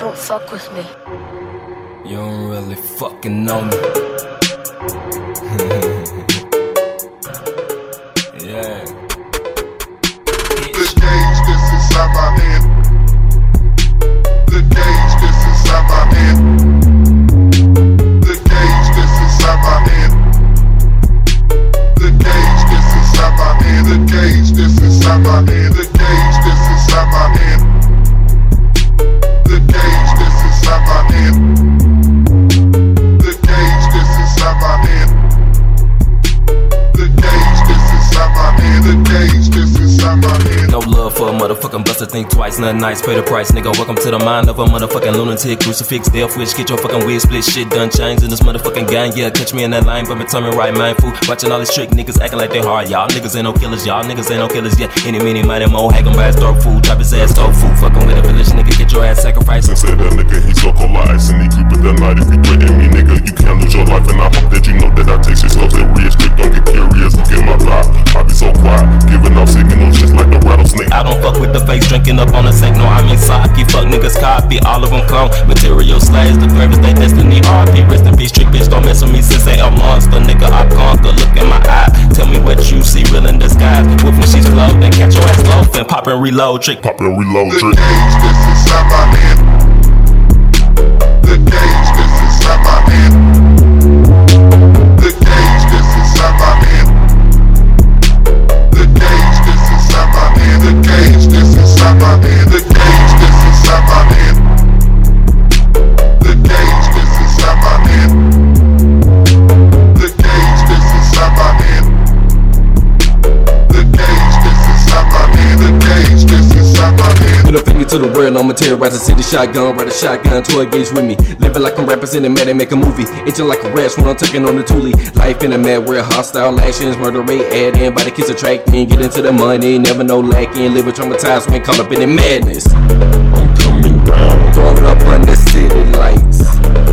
Don't fuck with me. You don't really fucking know me. Yeah. The gauge that's inside my hand. The gauge that's inside my hand. The gauge that's inside my hand. The gauge that's inside my hand. The gauge that's inside my hand. The gauge that's inside my hand. The gauge that's inside my hand. The gauge that's inside my hand. The gauge that's inside my hand. The gauge that's inside my hand. No love for a motherfucking buster, think twice, nothing nice, pay the price, nigga. Welcome to the mind of a motherfucking lunatic. Crucifix, death wish, get your fucking wig split, shit done changed in this motherfucking gang. Yeah, catch me in that line, but me tell me right, mindful. Watching all these trick niggas acting like they hard. Y'all niggas ain't no killers, y'all niggas ain't no killers. Yeah, any, mini, mighty, mo, hack him by his dog food, chop his ass dog food. Fucking with a village nigga, get your ass sacrificed. And say that nigga, he so cold ice, and he keep it that night. If you threaten me, nigga, you can't lose your life. And I hope that you know that I take shit so serious. Quick, don't get curious, get my vibe. I be so quiet, giving off signals just like the rattlesnake. I don't fuck with the face, drinking up on the sink. No, I mean sake. Fuck niggas copy, all of them clone. Material slaves, the greatest they destiny. RP, rest in peace, trick bitch, don't mess with me. Since they a monster, nigga, I conquer. Look in my eye, tell me what you see, real in disguise. Whip when she's low, then catch your ass low. Then pop and reload, trick, pop and reload, trick. The gauge that's inside my hand. The gauge that's inside my hand. The gauge that's inside my hand. The gauge that's inside my hand. The gauge that's inside my hand. The gauge that's inside my hand. The gauge that's inside my hand. The gauge that's inside my hand. The gauge that's inside my hand. The gauge that's inside my hand. Put a finger to the world, I'ma terrorize the city. Shotgun, ride a shotgun to engage with me. Living like I'm representing mad and make a movie. Itching like a rash when I'm tucking on the toolie. Life in a mad world, hostile actions, murder rate, add in by the kids attract me. Get into the money, never know lacking. Living traumatized when caught up in the madness. I'm coming down, throwing up under city lights.